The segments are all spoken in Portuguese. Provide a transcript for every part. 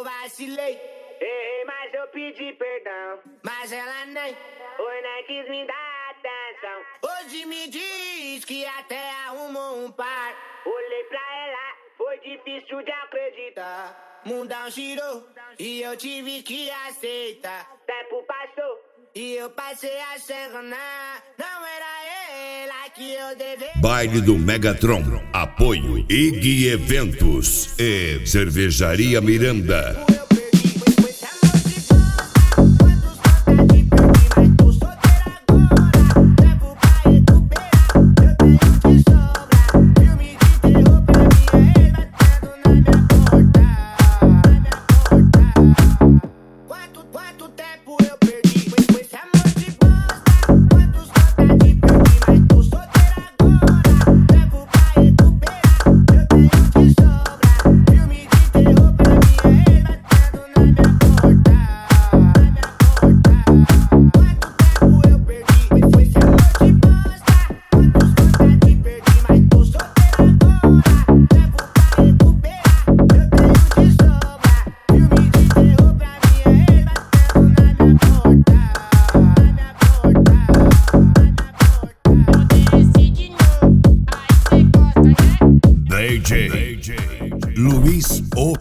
vacilei. Errei, mas eu pedi perdão. Mas ela nem Oi, nem quis me dar atenção. hoje me diz que até arrumou um par. Olhei pra ela, foi difícil de acreditar. Mundão girou e eu tive que aceitar. Tempo passou E eu passei a enganar. Não era ela que eu deveria. Baile do Megatron. Apoio IG Eventos e Cervejaria Miranda. Eu perdi, foi esse amor de bosta. Quantos contas de perdi, mas tô solteira agora. Levo pra recuperar, eu tenho que sobrar. Filme de terror pra minha ex batendo na minha porta. Quanto tempo eu perdi, foi esse amor de bosta. Quantos contas de perdi, mas tô solteira agora. Levo pra recuperar, eu tenho que sobrar. Filme de terror pra minha ex batendo na minha porta. Quanto tempo eu perdi, foi esse amor de bosta. Quantos contas de perdi, mas tô solteira agora. Levo pra recuperar, eu tenho que sobrar. Filme de terror pra minha ex batendo na minha porta. DJ Luiz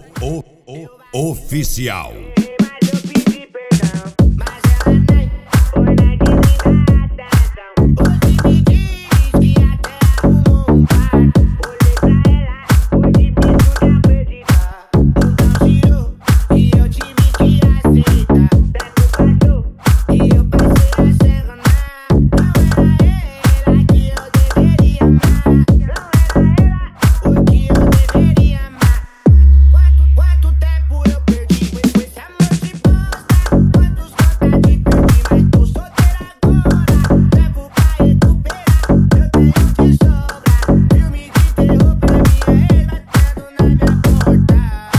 Oficial. Errei, mas eu pedi perdão. Mas ela nem Oi, nem quis me dar atenção. hoje me diz que até arrumou um par. Olhei pra ela, foi difícil de acreditar. Mundão girou e eu tive que aceitar. Tempo passou E eu passei a enganar. Não era ela que eu deveria amar. não era ela. O que eu deveria amar. Quanto tempo eu perdi, foi esse amor de bosta. Quantos contas de perdi, mas tô solteira agora. Levo pra recuperar, eu tenho que sobrar. Filme de terror pra minha ex batendo na minha porta.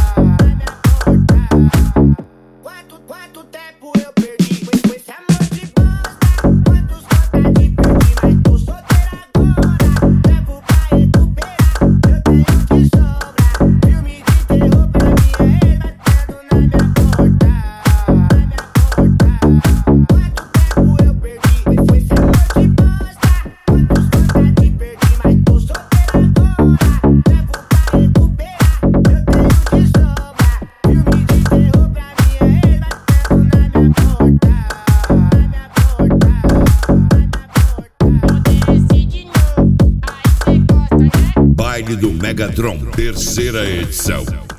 Quanto tempo eu perdi, foi esse amor de bosta. Quantos contas de perdi, mas tô solteira agora. Levo pra recuperar, eu tenho que sobrar. Filme de terror pra minha ex batendo na minha porta. Quanto tempo eu perdi, foi esse amor de bosta. Quantos contas de perdi, mas tô solteira agora. Levo pra recuperar, eu tenho que sobrar. Filme de terror pra minha ex batendo na minha porta. Baile do Megatron, terceira edição.